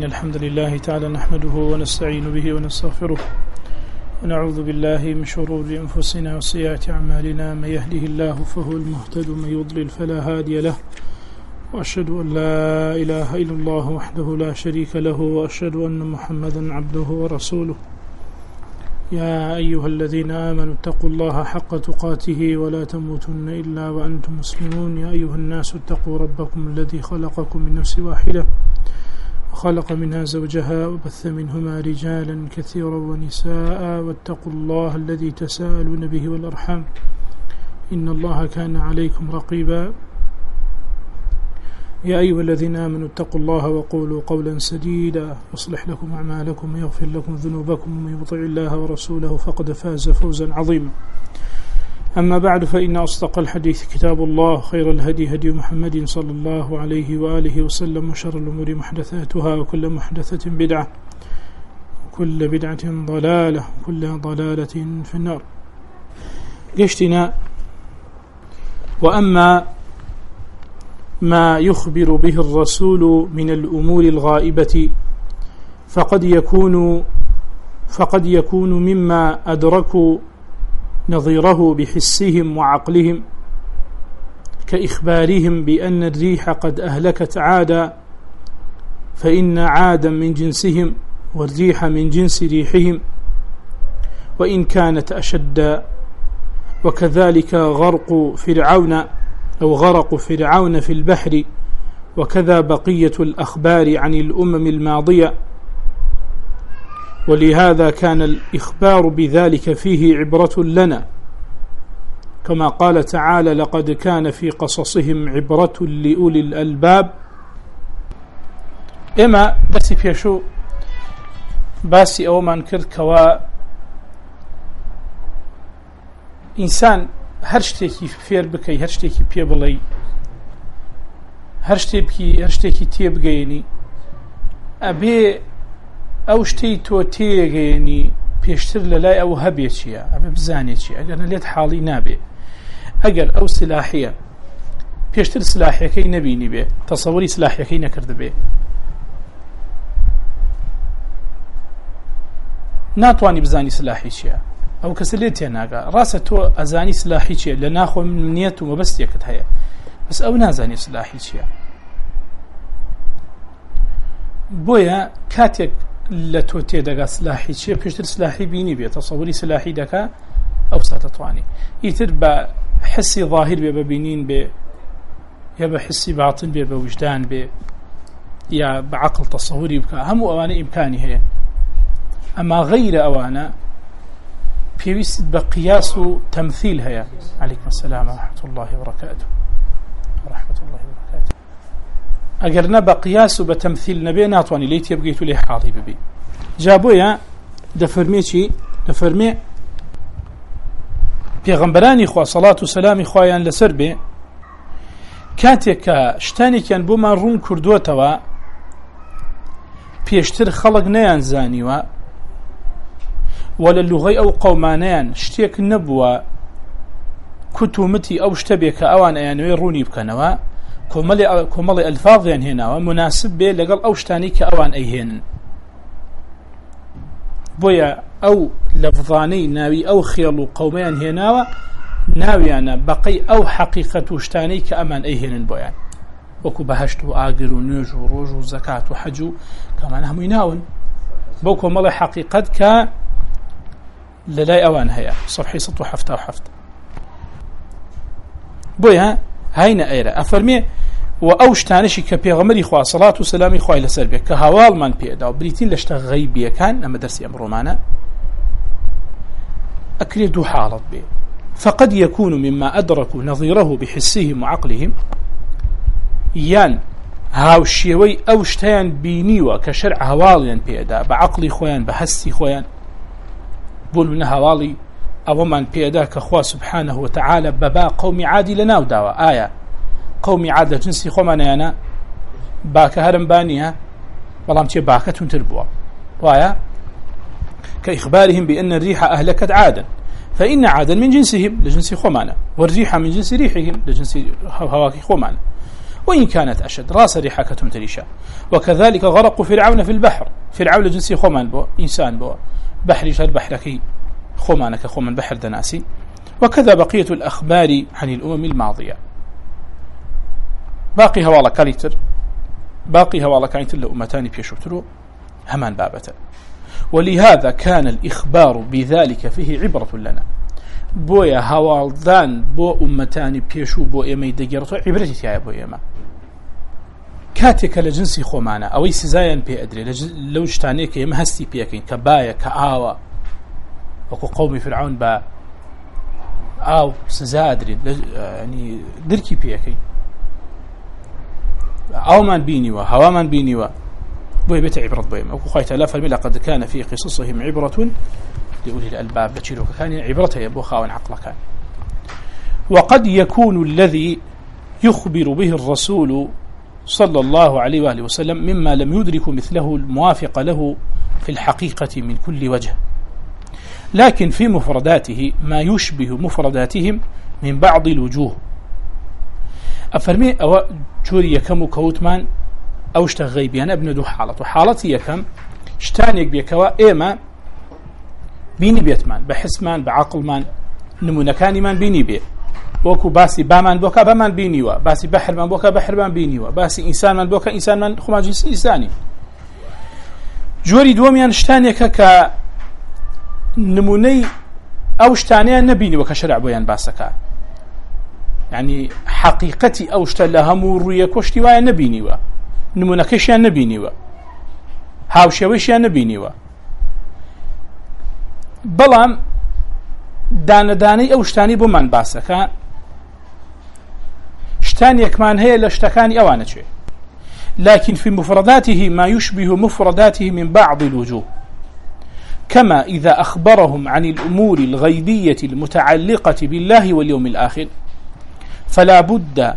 إن الحمد لله تعالى نحمده ونستعين به ونستغفره ونعوذ بالله من شرور أنفسنا وسيئات أعمالنا. من يهده الله فهو المهتد ومن يضلل فلا هادي له، وأشهد أن لا إله إلا الله وحده لا شريك له، وأشهد أن محمدا عبده ورسوله. يا أيها الذين آمنوا اتقوا الله حق تقاته ولا تموتن إلا وأنتم مسلمون. يا أيها الناس اتقوا ربكم الذي خلقكم من نفس واحدة وخلق منها زوجها وبث منهما رجالا كثيرا ونساء، واتقوا الله الذي تساءلون به والأرحام إن الله كان عليكم رقيبا. يا أيها الذين آمنوا اتقوا الله وقولوا قولا سديدا يصلح لكم أعمالكم ويغفر لكم ذنوبكم، ومن يطع الله ورسوله فقد فاز فوزا عظيما. أما بعد، فإن أصدق الحديث كتاب الله، خير الهدي هدي محمد صلى الله عليه وآله وسلم، وشر الأمور محدثاتها، وكل محدثة بدعة، وكل بدعة ضلالة، وكل ضلالة في النار. قشتنا وأما ما يخبر به الرسول من الأمور الغائبة فقد يكون مما أدركوا نظيره بحسهم وعقلهم، كإخبارهم بأن الريح قد أهلكت عادا، فإن عادا من جنسهم والريح من جنس ريحهم وإن كانت أشد. وكذلك غرق فرعون في البحر، وكذا بقية الأخبار عن الأمم الماضية. ولهذا كان الإخبار بذلك فيه عبرة لنا، كما قال تعالى: لقد كان في قصصهم عبرة لأولي الألباب. إما بس فيشو باسي أو من كركوا إنسان هەر شتێکی فێر بکەی، هەر شتێکی پێ بڵێی، هەر شتێکی تێبگەیەنی، ئەبێ ئەو شتەی تۆ تێگەیەنی پێشتر لە لای ئەو هەبێ چییە، ئەبێ بزانێ چی، ئەگەر لێت حاڵی نابێ. ئەگەر ئەو سلاحیە پێشتر سلاحیەکەی نەبینی بێ، تەسەووری سلاحیەکەی نەکرد بێ، ناتوانی بزانی سلاحی چییە، ئەو کەسە لێ تێناگا. ڕاستە تۆ ئەزانی سلاحی چییە، لە ناخۆ منیەت و مەبەستێکت هەیە، بەس ئەو نازانی سلاحی چییە. بۆیە کاتێک لە تۆ تێدەگا سلاحی چییە، پێشتر سلاحی بینی بێت، تەسەووری سلاحی دەکا، ئەو ساتەتوانی ئیتر بە حسی ظاهر بێ، بە بینین بێ، یا بە حسی باتن بێ، بە وجدان بێ، یا بە عەقڵ تەسەووری بکە، هەموو ئەوانە ئیمکانی هەیە. ئەما غەیرە ئەوانە پێویست بە قیاس و تەمثیل هەیە. عەلەیکم السەلام ورحمة الله وبركاته. ئەگەر نە بە قیاس و بە تەمثیل نەبێ، ناتوانانی لێی تێبگەیت و لێی حاڵی ببی. جا بۆیە دەفەرمێ چی؟ دەفەرمێ پێغەمبەرانی خوا سەڵات و سەلامی خوایان لەسەر بێ، کاتێک کە شتانێکیان بۆمان ڕوون کردووەتەوە پێشتر خەڵک نەیان زانیوە، ولا لغەی ئەو قەومانەیان شتێک نەبووە کوتومتی ئەو شتە بێ کە ئەوان ئەیانوێ ڕوونی بکەنەوە، کۆمەڵی ئەلفاظیان هێناوە مناسب بێ لەگەڵ ئەو شتانی کە ئەوان ئەیهێنن. بۆیە ئەو لەفظانەی ناوی ئەو خێڵ و قەومەیان هێناوە ناویانە بەقەی ئەو حەقیقەت و شتانەی کە ئەمان ئەیهێنن بۆیان، وەکو بەهەشت و ئاگر و نوێژ و ڕۆژ و زەکات و حەج و کەمان هەمووی ناون بۆ کۆمەڵی حەقیقەت کە لەلای ئەوان هەیە. صفحەی 177. بۆیە هاینە ئێرە ئەفەرمێ و ئەو شتانشی کە پێغەمبەری خوا سەڵات و سەلامی خوای لەسەر بێ کە هەواڵمان پێدا و بریتین لە شتە غەیبیەکان، ئەمە دەرسی ئەمڕۆمانە، ئەکرێ دوو حاڵەت بێ. فقد يكون مما أدركوا نظيره بحسهم وعقلهم، یان هاوشێوەی ئەو شتیان بینیوە کە شەرع هەواڵیان پێدا بە عەقڵی خۆیان، بە هەستی خۆیان. بۆ نمونە هەواڵی ئەوەمان پێدا کە خوا سبحانه وتعالى بەبا قەومی عادی لە ناو داوە. ئایا قەومی عاد لە جنسی خۆمانەیانە؟ باکە هەرم بانیە، بەڵام چێ باکە تونتر بووە، وایە؟ كإخبارهم بأن الريح أهلكت عادا فإن عادا من جنسهم لجنس خمانة، والريح من جنس ريحهم لجنس هواكي خمانة، وإن كانت أشد راس ريحكة تريشا. وكذلك غرق فرعون في البحر، فرعون جنسي خمان بو إنسان بو بحر شر بحركي خمانك خمان بحر دناسي. وكذا بقية الأخبار عن الأمم الماضية. باقي هوالا كاليتر باقي هوالا كاليتر لأمتان بيشوترو همان بابة. ولهذا كان الإخبار بذلك فيه عبرة لنا. بويا هوالدان بو أمتان بيشو بو إما يدقيرتو عبرتي تيايا بو إما كاتك لجنسي خومانا أوي سزايا بي أدري لو جتانيك إما هستي بيكين كبايا كآوة وكو قومي فرعون با أو سزا أدري يعني دركي بيكين أو من بينيوا هوا من بينيوا بوي بيت عبرة بويما وكو خايت ألاف الملا قد كان في قصصهم عبرة لأولي الألباب بتشيروك كان عبرته يبو خاون عقل كان. وقد يكون الذي يخبر به الرسول صلى الله عليه وآله وسلم مما لم يدرك مثله الموافق له في الحقيقة من كل وجه، لكن في مفرداته ما يشبه مفرداتهم من بعض الوجوه. أفرمي أو جوري يكم كوتمان أو اشتغيب يعني ابن دو حالته حالتي يكم اشتانيك بيكوا إيما بيني بيتمان بحسمان بعقلمان نمونكاني من بيني بي وكو باسي بامان بوكا بامان بينيوا باسي بحر من بوكا بحر من بينيوا باسي إنسان من بوكا إنسان من خما جنس إنساني. جوري دوميان اشتانيك ك نموني أو اشتانيا نبيني وكشرع بويان باسكا يعني حقيقتي أو اشتلهم وريك واشتوايا نبينيوا نمونكشيا نبينيوا هاوشيويشيا نبينيوا بەڵام دانەدانەی ئەو شتانی بۆمان باسەکە شتانێکمان هەیە لە شتەکانی ئەوانە چێ، لكن في مفرداته ما يشبه مفرداته من بعض الوجوه، كما إذا أخبرهم عن الأمور الغيبية المتعلقة بالله واليوم الآخر فلا بد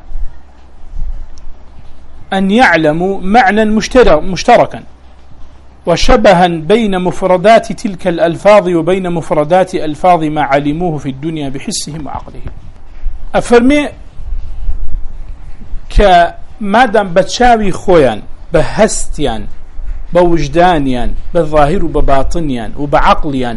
أن يعلموا معنى مشتركا وشبها بين مفردات تلك الألفاظ وبين مفردات ألفاظ ما علموه في الدنيا بحسهم وعقلهم. أفرمي كمادام بتشاوي خويا بهستيان بوجدانيان بالظاهر وبباطنيان وبعقليان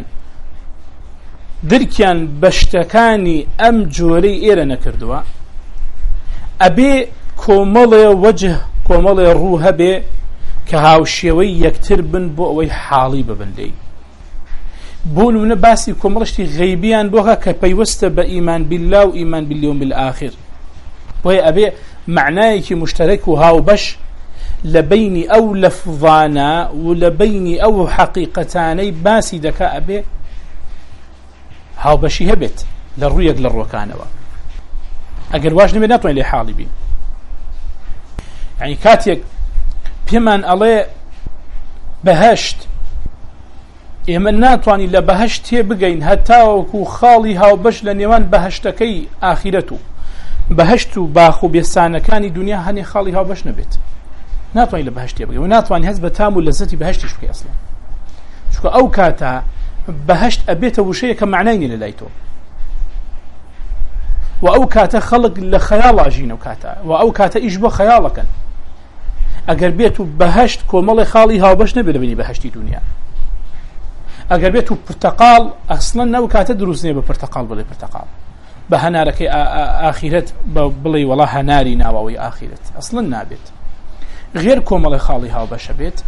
دركيان بشتكاني أم جوري إيرا نكردوا أبي كومالي وجه كومالي الروح بي كهاوشيوي يكتر بن بو أوي حالي ببن لي بون من باسي كومالشتي غيبيان بوها كبيوست بإيمان بالله وإيمان باليوم الآخر وهي أبي معنايك مشترك وهاو بش لبين أو لفظانا ولبين أو حقيقتاني باسي دكا أبي هاو بشي هبت للرؤيك للروكانوا أقل واجن من نطوين لحالي بي يعني كاتيك بيمان الله بهشت إما ناتواني لبهشت هي بقين هتاوكو خالي هاو بش لنيوان بهشتكي آخرته بهشتو باخو بيسانا كاني دنيا هني خالي هاو بش نبت ناتواني لبهشت هي بقين وناتواني هز بتامو لذتي بهشتش بكي أصلا شكو أو كاتا بهشت أبيته وشيء كمعنين للايتو وأو كاتا خلق لخيال أجين وكاتا وأو كاتا إجبو خيالك أجر بيتو بهشت كومالي خالي هاو بش نبي لبني بهشتي دنيا أجر بيتو برتقال أصلا نو كاتا دروسني ببرتقال بلي برتقال بهنارك آخرت بلي والله هناري ناوي آخرت أصلا نابت غير كومالي خالي هاو بش بيت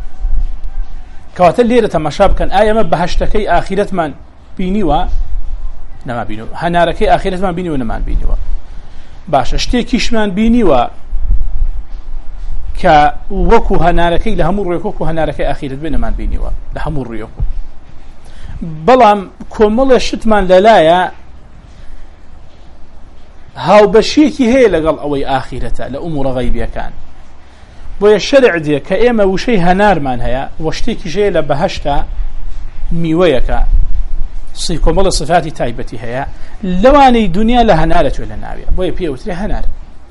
كواتا ليرة مشاب كان آية ما بهشتكي آخرت من بينيوا نما بينيوا هناركي آخرت من بينيوا نمان بينيوا باش اشتيكيش من بينيوا كوكو هناركي لهمور ريكوكو هناركي آخرت بين من بينيوا لهمور ريكو بلام كومل شتمان للايا هاو بشيكي هي لقل أوي آخرته لأمور غيبية كان بۆیە الشرع دێ کە ئێمە وشەی هەنارمان هەیە وەشتێکی ژێ لە بەهەشتا میوەیەکە کۆمەڵە صفاتی تایبەتی هەیە لەوانەی دنیا لە هەنارە توێ لە ناوێ بۆیە پێوترێ هەنار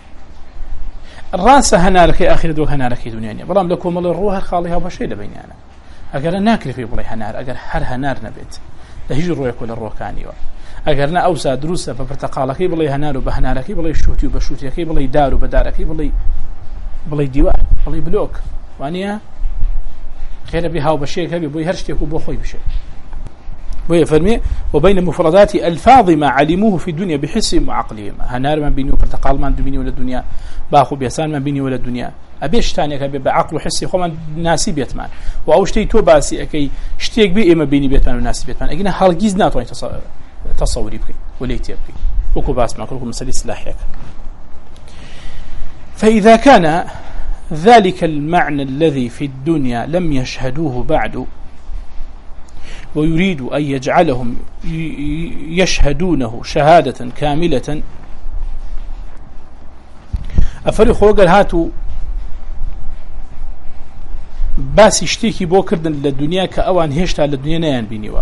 ڕاستە هەنارەکەی ئاخرەت و هەنارەکەی دنیا نیە بەڵام لە کۆمەڵی ڕوو هەر خاڵی هاوبەشەی لە بەینیانە ئەگەرە ناکرێ پێی بڵێ هەنار ئەگەر هەر هەنار نەبێت لە هیچ ڕۆیەک لە ڕۆکانیوە ئەگەرنا ئەوسا دروستە بە پرتەقاڵەکەی بڵێ هەنار و بە هەنارەکەی بڵێ شوتی و بە شوتیەکەی بڵێ دار و بە دارەکەی بڵێ دیوار بڵێ بلۆک وانە خێرە بێ هاوبەشەیەک هەبێ بۆی هەر شتێک و بۆ خۆی بشێ ويفرمي وبين مفردات الفاظ ما علموه في الدنيا بحسهم وعقلهم هنار من بيني وبرتقال من بيني ولا الدنيا باخو بيسان من بيني ولا الدنيا ابيش ثاني كبي بعقل وحسي خو من ناسي بيتمان واو شتي تو باسي اكي شتيك بي ما بيني بيتمان وناسي بيتمان اجينا هالجيز ناتو تصوري بكي وليتي بكي وكو باس ما كلكم مسألة سلاحيك فإذا كان ذلك المعنى الذي في الدنيا لم يشهدوه بعد ويريد أن يجعلهم يشهدونه شهادة كاملة أفرق وقال هاتوا باس يشتكي بوكردن للدنيا كأوان هشتا للدنيا نيان بينيوا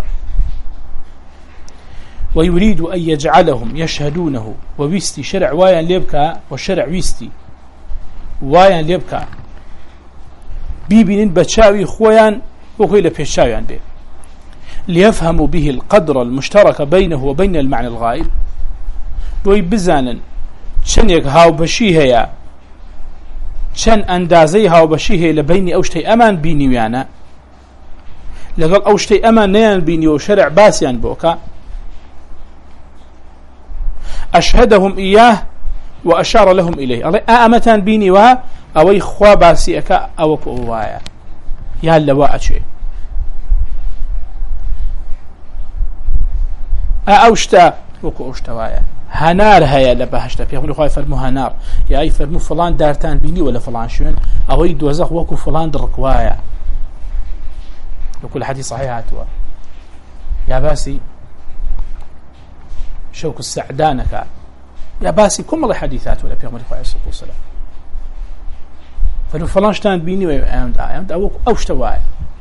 ويريد أن يجعلهم يشهدونه وويستي شرع وايان ليبكا وشرع ويستي وايان ليبكا بيبين بتشاوي خويان وخيل بيشاويان بيه ليفهموا به القدر المشترك بينه وبين المعنى الغائب ويبزانا شنيك هاو بشي هيا شن اندازي هاو بشي هيا لبيني اوشتي امان بيني ويانا لقال اوشتي امان نيان بيني وشرع باسيان بوكا اشهدهم اياه واشار لهم اليه الله امتان بيني وها او اخوا باسيكا او كوايا يا لواء شيء أوشتا وكو أوشتوايا هنار هيا لبهشتا في يقولوا خايف فرمو هنار يا أي فرمو فلان دارتان بيني ولا فلان شون أو يدوزخ وكو فلان دركوايا وكل حديث صحيح هاتوا يا باسي شوك السعدانك يا باسي كم الله حديثات ولا في يقولوا خايف الصلاة والسلام فلو فلان شتان بيني ويا أو أوشتوايا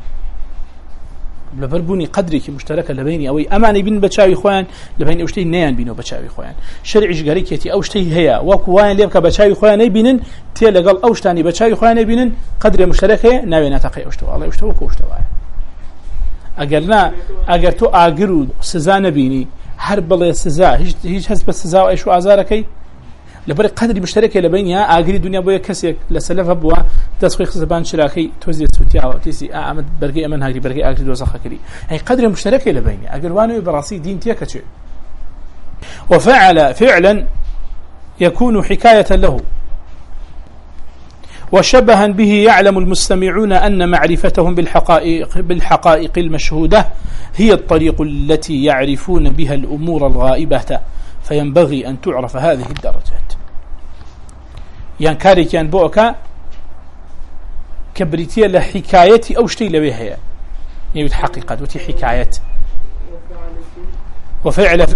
لبربوني قدري مشتركة لبيني أو أماني بين بتشاوي خوان لبين أوشتي نيان بينو بتشاوي خوان شرعي جاريكيتي أوشتي هي وكوان ليبك بتشاوي خوان يبينن تيلا قال أوشتاني بتشاوي خوان يبينن قدر مشتركة ناوي نتقي أوشتوا الله أوشتوا وكوشتوا أجرنا أجرتو أجرو سزا نبيني حرب الله سزا هيج حسب السزا وإيش وعزاركي لبر قدر مشتركة لبينها أجري الدنيا بويا كسيك لسلف بوا تسويق زبان شراكي توزيع سوتيا وتيسي أعمد برقي أمن هاجي برقي أجري دوزخ كري هي قدر مشتركة لبيني أجروانه براسي دين تيكتشي وفعل فعلا يكون حكاية له وشبها به يعلم المستمعون أن معرفتهم بالحقائق المشهودة هي الطريق التي يعرفون بها الأمور الغائبة فينبغي أن تعرف هذه الدرجات يعني كاري كان بوكا كبريتيا لحكايتي أو شتي لبيها يعني حقيقة وتي حكاية وفعل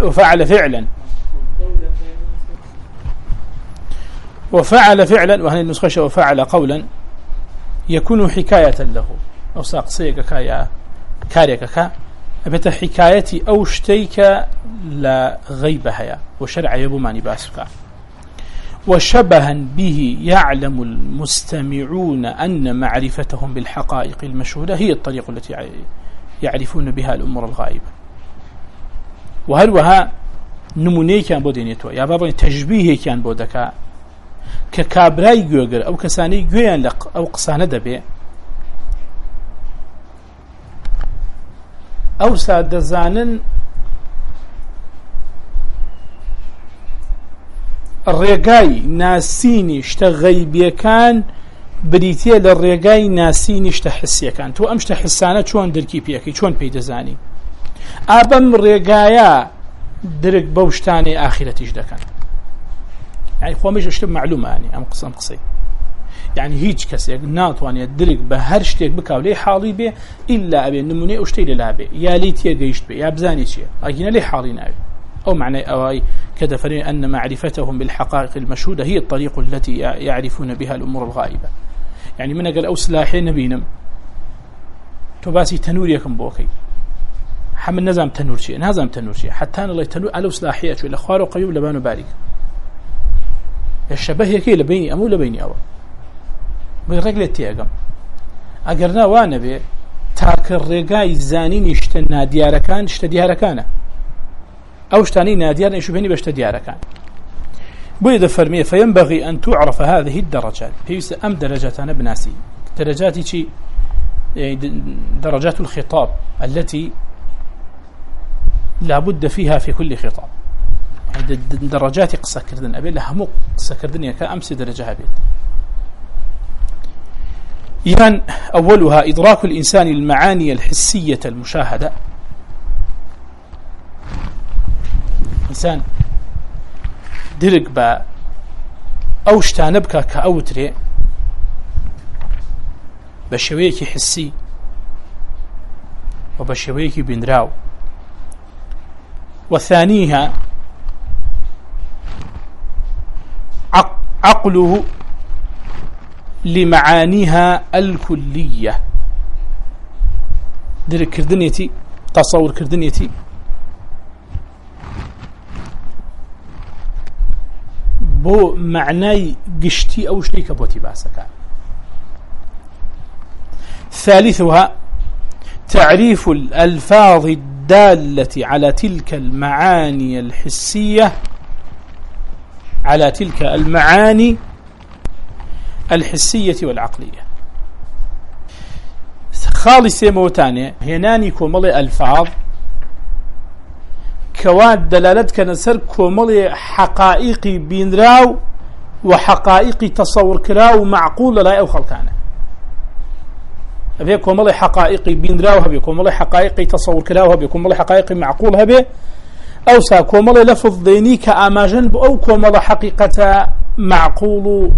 فعلا وهي النسخة وفعل قولا يكون حكاية له أو ساقصيك كايا كاريكا أبت حكايتي أو شتيك لا غيبها وشرع يبوماني باسكا وشبها به يعلم المستمعون أن معرفتهم بالحقائق المشهودة هي الطريقة التي يعرفون بها الأمور الغائبة وهل وها نموني كان بودينيتو يا بابا تشبيه كان بودكا ككابراي جوجر أو كساني جويان لق أو قصانة دبي أو ساد زانن الرجاي ناسيني اشتغي بيكان بريتيه للرجاي ناسيني اشتحسيه كان تو امشت حسانه شلون دركي بيكي شلون بيدزاني ابم الرجايا درك بوشتاني اخرتيش دكان يعني خو مش اشتب معلومه يعني ام قصي يعني هيج كسي ناتواني درك بهر شتيك بكاولي حالي به الا ابي نموني اشتي للابي يا ليتي جيشت به يا بزاني شي اجينا لي حالينا أو معنى أو كذا فرين أن معرفتهم بالحقائق المشهودة هي الطريق التي يعرفون بها الأمور الغائبة يعني من قال أو سلاحين نبينم تباسي تنور يكن بوكي حمل نزام تنور شيء نزام تنور شيء حتى أنا الله تنور على سلاحية شو الأخوار وقيوب لبانو بارك الشبه يكي لبيني أمو لبيني أو بالرجل التياقم أقرنا وانا بي تاك الرقاي الزانين يشتنا دياركان اشت دياركانه أو شتاني ناديان يشوفني بشت دياركان بيد فرمية فينبغي أن تعرف هذه الدرجات هي أم درجات أنا بناسي درجات شيء درجات الخطاب التي لا بد فيها في كل خطاب درجات قصة كردن أبي لها مو قصة كردن كأمس درجة بيت يعني أولها إدراك الإنسان المعاني الحسية المشاهدة إنسان درق با أوشتان بكا كأوتري بشويكي حسي وبشويكي بندراو وثانيها عقله لمعانيها الكلية درك كردنيتي تصور كردنيتي بو معناي قشتي أو شريك بوتي باسكا ثالثها تعريف الألفاظ الدالة على تلك المعاني الحسية على تلك المعاني الحسية والعقلية خالصة موتانة هناني كوملي ألفاظ كواد دلالتك نسر كوملي حقائقي بينراو وحقائقي تصور كراو معقول لا أو خلقانه هبه كوملي حقائقي بينراو هبه كوملي حقائقي تصور كراو هبه كوملي حقائقي معقول هبه أو سا كوملي لفظ ذيني كأماجن أو كوملي حقيقة معقول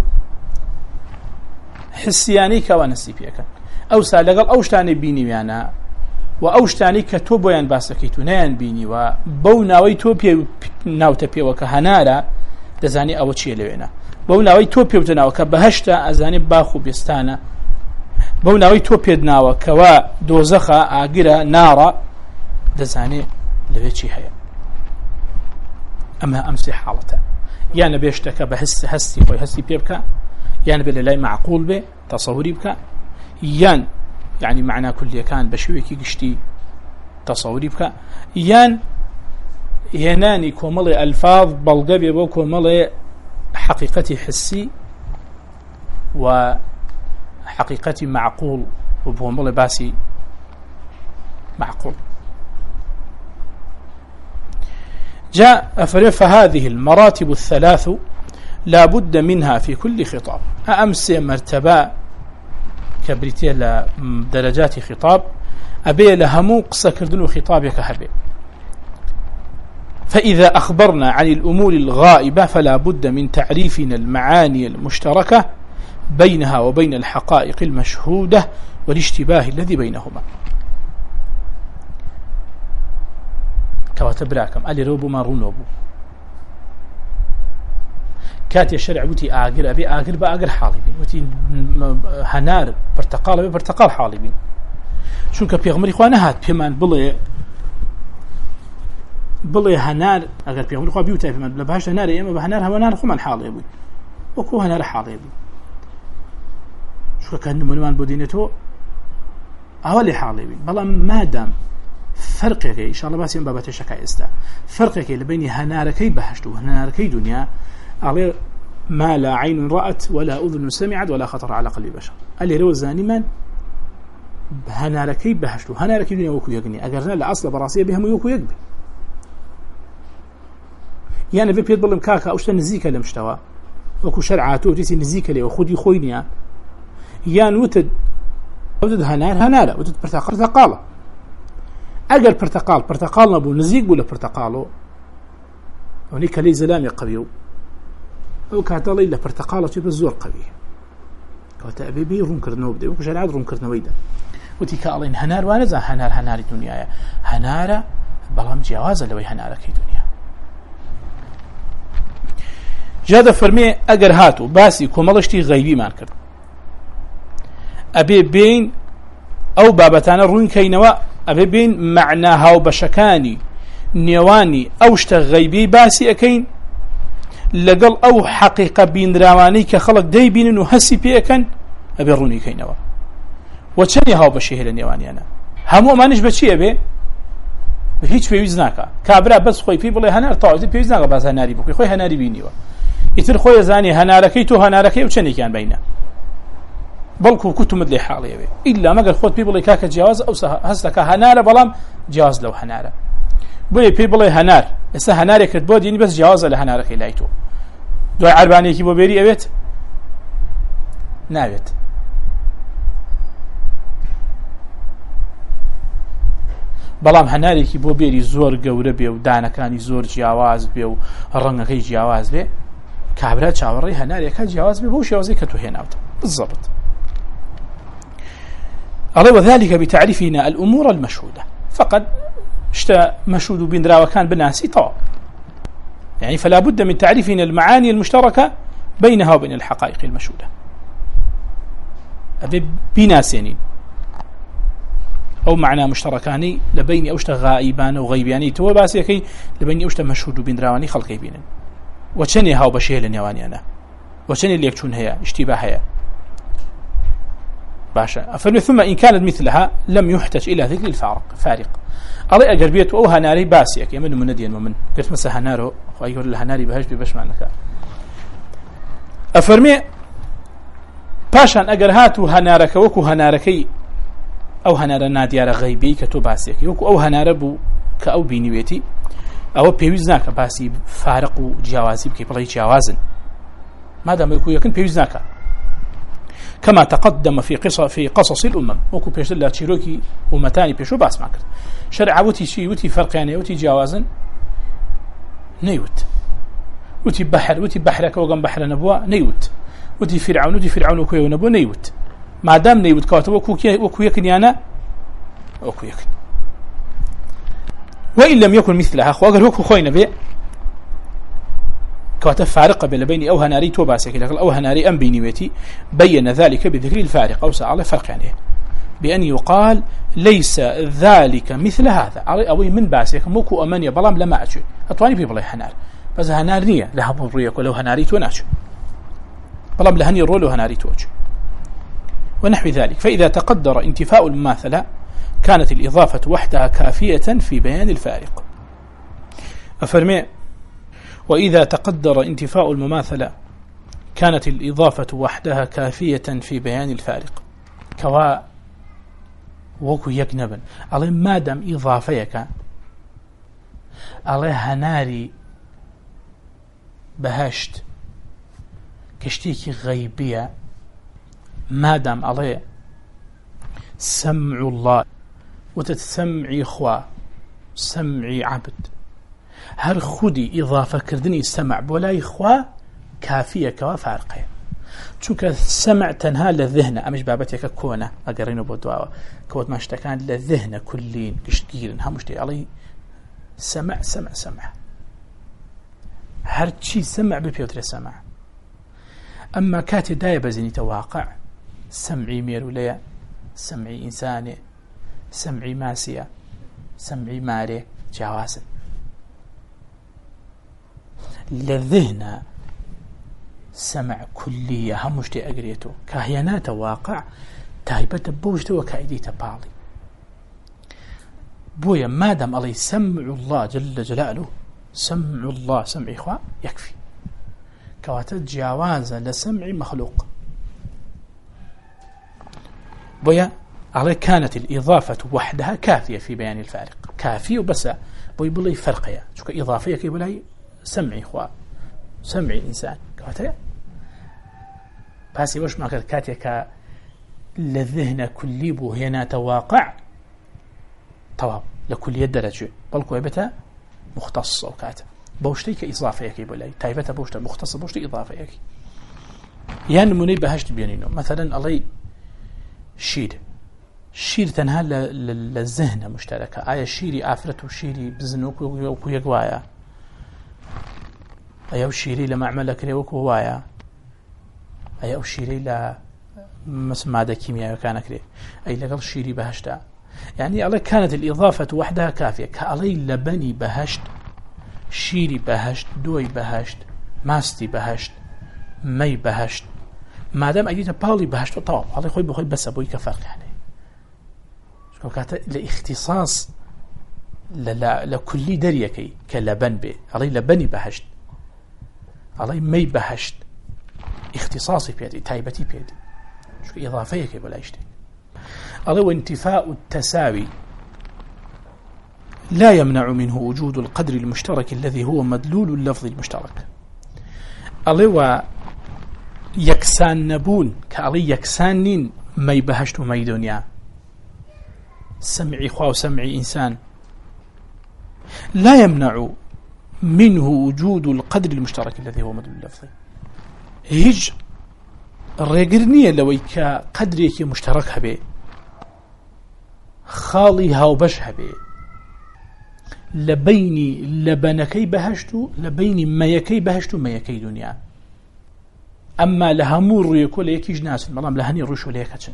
حسياني كوانسي بيك أو سا لقل أوشتاني بيني ويانا وأوشتاني كتوبيان باسكيتونيان بيني وبوناوي توبيا ناوتبيا وكهنارا دزاني أو تشي لوينا بوناوي توبيا وتناو كبهشتا أزاني باخو بيستانا بوناوي توبيا دناو كوا دوزخا آقرا نارا دزاني لويتشي هيا أما أمسي حالته يعني بيشتكى بحس هستي خوي هستي بيبكى يعني بالله معقول به تصوري بك يعني معنى كل كان بشويكي قشتي تصوري بك يناني كوملي ألفاظ بلغبي بو كوملي حقيقتي حسي وحقيقتي معقول وبوملي باسي معقول جاء فهذه المراتب الثلاث لا بد منها في كل خطاب أمس مرتبة كبريتيا لدرجات خطاب أبي لهمو قصة كردن خطابك هبي فإذا أخبرنا عن الأمور الغائبة فلا بد من تعريفنا المعاني المشتركة بينها وبين الحقائق المشهودة والاشتباه الذي بينهما كواتبراكم ألي روبو ما رونوبو كاتي الشرع وتي آقر أبي آقر بآقر حالبين وتي هنار برتقال أبي برتقال حالبين شونك بيغمري خوانا هات بيمان بلي هنار أقر بيغمري خواه بيوتا بيمان لبهاش هنار إيما بهنار هنار خومان حالي أبي وكو هنار حالي أبي شونك كان نمونوان بودينتو أولي حالي أبي بلا مادام فرقك إن شاء الله بس يوم بابا تشكى إستا فرقك لبين هناركي بهشت وهناركي دنيا على ما لا عين رأت ولا أذن سمعت ولا خطر على قلب بشر اللي رو زاني من هناركي بهشت وهناركي دنيا وكو يقني أقرنا لأصل براسية بهم يوكو يقبي يعني في بيض بالمكاكا أوشتا نزيكا لمشتوى وكو شرعاتو تيسي نزيكا لي وخودي خوينيا يعني وتد هنارة وتد برتقالة أجر برتقال نبو نزيق ولا برتقالو ونيك لي زلامي قوي أو كاتالي لا برتقالة تبى الزور قوي كاتأبي بي روم كرنوب ده وكش العاد روم كرنويدا وتكالين هنار وانزا هنار الدنيا هنارة بلام جواز اللي هنارة كي دنيا جاد فرمي أجر هاتو باسي كمالشتي غيبي ما نكر أبي بين أو بابتانا روين كينوا أبي بين معناها وبشكاني نيواني أوشت غيبي باسي أكين لقل أو حقيقة بين راواني كخلق دي بين وهسي بيكن أبي روني كينوا وشني هاو بشيه لنيواني أنا همو ما نشبه شيء أبي هیچ پێویست ناکە کابرا بەس خۆی پێی بڵێ هەنار تاوازی پێویست ناکە باز هەناری بکەی خۆی هەناری بینیوە ئیتر خۆی زانی هەنارەکەی تۆ هەنارەکەی و چەندێکیان بینە بەڵکو کوتمت لێ حاڵیەوێ ئیلا مەگەر خۆت پێی بڵێ کاکە جیاواز ئەو هەستەکە هەنارە بەڵام جیاواز لەو هەنارە بۆیە پێی بڵێ هەنار ئێستا هەنارێکت بۆ دێنی بەس جیاوازە لە هەنارەکەی لای تۆ دوای عەربانێکی بۆ بێری ئەوێت ناوێت بەڵام هەنارێکی بۆ بێری زۆر گەورە بێ و دانەکانی زۆر جیاواز بێ و ڕەنگەکەی جیاواز بێ کابرا چاوەڕێی هەنارێکە جیاواز بێ بۆ شێوازەی کە تۆ هێناوتە بالضبط الله وذلك بتعريفنا الأمور المشهودة فقد اشتا مشهود بين دراوكان بناسي طواب يعني فلا بد من تعريفنا المعاني المشتركة بينها وبين الحقائق المشهودة أبي بناسيني أو معنى مشتركاني لبين أوشتا غائبان أو غيبياني تو باسيكي لبين أوشتا مشهود بين دراواني خلقي بينن وشني هاو بشيء لنيواني أنا وشني اللي يكتون هي اشتباه هي باشا أفرمي ثم إن كانت مثلها لم يحتج إلى ذكر الفارق الله أقربيت أو هناري باسيك يمن منديا ومن قلت مسا هنارو ويقول الهناري بهج ببش معنك أفرمي باشان أقر هاتو هنارك وكو هناركي أو هنار ناديار غيبي كتو باسيك وكو أو هنار بو كأو بينيويتي أو بيوزناك باسي فارق وجوازي بكي بلاي جوازن ما دام يكون يكن بيوزناك كما تقدم في قصص الأمم وكو بيش الله تشيروكي أمتاني بيشو باس ماكر شرع وتي شي وتي فرق يعني وتي جوازن نيوت وتي بحرك وقم بحر نبوة نيوت وتي فرعون وكوي ونبوة نيوت ما دام نيوت كاتب وكو يكن يانا وكو يكن وإن لم يكن مثلها خواقر وكو خوي نبي كاتب فارقة بين أو هناري توباسك لكن أو هناري أم بينيوتي بين ذلك بذكر الفارق أو سأل فرق يعني بأن يقال ليس ذلك مثل هذا أو من باسك موكو أمانيا بلام لما أتشو أطواني في بلاي هنار بس هنار نية لها بريك ولو هناري توناتشو بلام لهني رولو هناري توجه ونحو ذلك فإذا تقدر انتفاء المماثلة كانت الإضافة وحدها كافية في بيان الفارق أفرمي وإذا تقدر انتفاء المماثلة كانت الإضافة وحدها كافية في بيان الفارق كوا وكو يكنبن على ما دام إضافيك على هناري بهشت كشتيكي غيبية ما دام عليه سمع الله وتتسمعي خوا سمعي عبد هر خودي إضافة كردني سمع بولا إخوة كافية كوا فارقة چونك سمع تنها للذهن أمش بابتك كونة أقرينه بودواء كوت ما اشتكان للذهن كلين كشتيرن همشتي علي سمع هر شي سمع ببيوتر سمع أما كاتي داية بزيني تواقع سمعي ميروليا سمعي إنساني سمعي ماسية سمعي ماري جواسا لذهن سمع كلية همشتي أقريته كهيانات واقع تايبة بوجته وكايديته بالي بويا ما دام علي سمع الله جل جلاله سمع الله سمع إخوة يكفي كواتت جوازا لسمع مخلوق بويا علي كانت الإضافة وحدها كافية في بيان الفارق كافية وبس بوي بلي فرقيا شو كإضافية كي بلاي سمعي إخوة سمعي إنسان كواتيا باسي وش ما كاتيا للذهن كلي بو هنا تواقع طواب لكل درجة بلكو يبتا مختص أو كاتب بوشتي كإضافة يكي بلاي تايبتا بوشتا مختص بوشتي إضافة يكي يعني مني بهشت بيانينو مثلا الله شير تنها للذهن مشتركة آية شيري آفرت وشيري بزنوك وكو يقوايا أي أو شيري لما عمل كريوك ووايا أي أو شيري لا مادة كيميائية كان كري أي لقل شيري بهشتا يعني على كانت الإضافة وحدها كافية كالي لبني بهشت شيري بهشت دوي بهشت ماستي بهشت مي بهشت ما دام أجيت بالي بهشت طوال على خوي بخوي بس أبوي كفرق يعني شو كانت لاختصاص لكل دريكي كلبن به علي لبني بهشت علي مي بهشت اختصاصي بيدي تايبتي بيدي شو إضافية كي بلا يشتي علي وانتفاء التساوي لا يمنع منه وجود القدر المشترك الذي هو مدلول اللفظ المشترك علي يكسان نبون كعلي يكسانين مي بهشت ومي دنيا سمعي خوا وسمعي إنسان لا يمنع منه وجود القدر المشترك الذي هو مدلول اللفظ هيج الرقرنية لو كقدرك مشترك هبه خالي هاوبش هبه لبيني لبنكي بهشتو لبيني ما يكي بهشتو ما يكي دنيا أما لهمور يكون يكيج ناس المرام لهني روش وليكتشن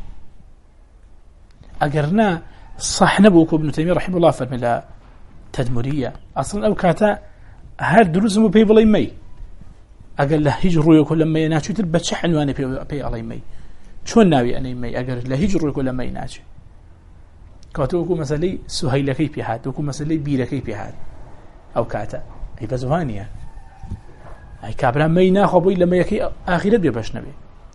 أقرنا صح نبوك ابن تيمية رحمه الله فرمي لا تدمرية أصلا أو كاتا هاد دروس مو بيبلي مي أقل له هجروا يكون لما يناتشو تلبت شحن وانا بي علي مي شون ناوي أنا مي أقل له هجروا يكون لما يناتشو كاتو وكو مسألي سهيل كي في هاد وكو مسألي بير كي في هاد أو كاتا أي بزوانية أي كابرا مي ناخو بي لما يكي آخرت بيباش نبي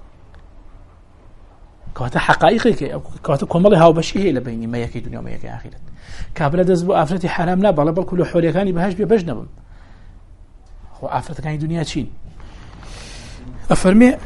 كاتا حقائقي كاتا كمالي هاو بشي لبيني ما يكي دنيا وما يكي آخرت كابرا دزبو آفرتي حرام لا بل كل حوري كاني بهاش بيباش نبم هو آفرت كاني دنيا تشين أفرمي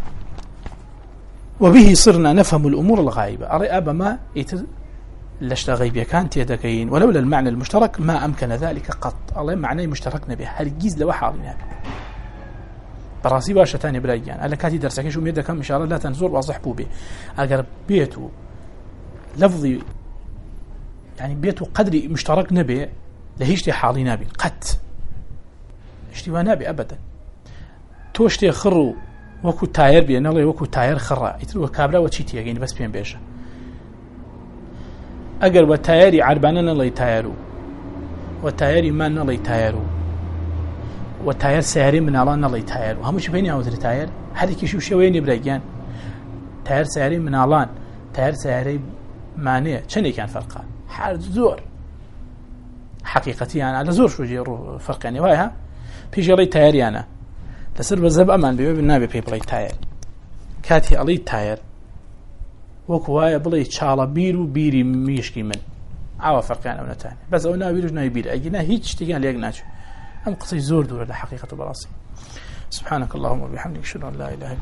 وبه صرنا نفهم الأمور الغائبة أري أبا ما يتر لشتا غيبية كانت يدكين ولولا المعنى المشترك ما أمكن ذلك قط الله معنى مشتركنا به هرجيز لو حاضرنا براسي باشا تاني برايان أنا كاتي درسك شو ميدا كم إن شاء الله لا تنزور واضح بوبي أقرب بيته لفظي يعني بيته قدري مشترك نبي لهيشتي حاضي نبي قط اشتوى نبي أبدا توشتي خرو وكو تاير بيان الله وكو تاير خرا يتلو كابرا وتشيتي يعني بس بين بيشا أقرب وتايري عربانا الله يتايرو وتايري مان الله يتايرو وتاير سعري من الله الله يتايرو هم شو فيني عاوز تاير هذيك شو شويني بريجان تاير سعري من الله تاير سعري معناه شنو كان فرقه حال زور حقيقتي يعني على زور شو جيرو فرق يعني واي ها بيجي لي تايري أنا لسر بزب أمان بيبي النبي بيبلي تاير كاتي علي تاير وكوايا بلي شالا بيرو بيري ميشكي من عوا فرق يعني أو نتاني بس أو نابيرو جناي بير أجينا هيج تيجان ليجناش أم قصي زور دور لحقيقة براسي سبحانك اللهم وبحمدك أشهد أن لا إله إلا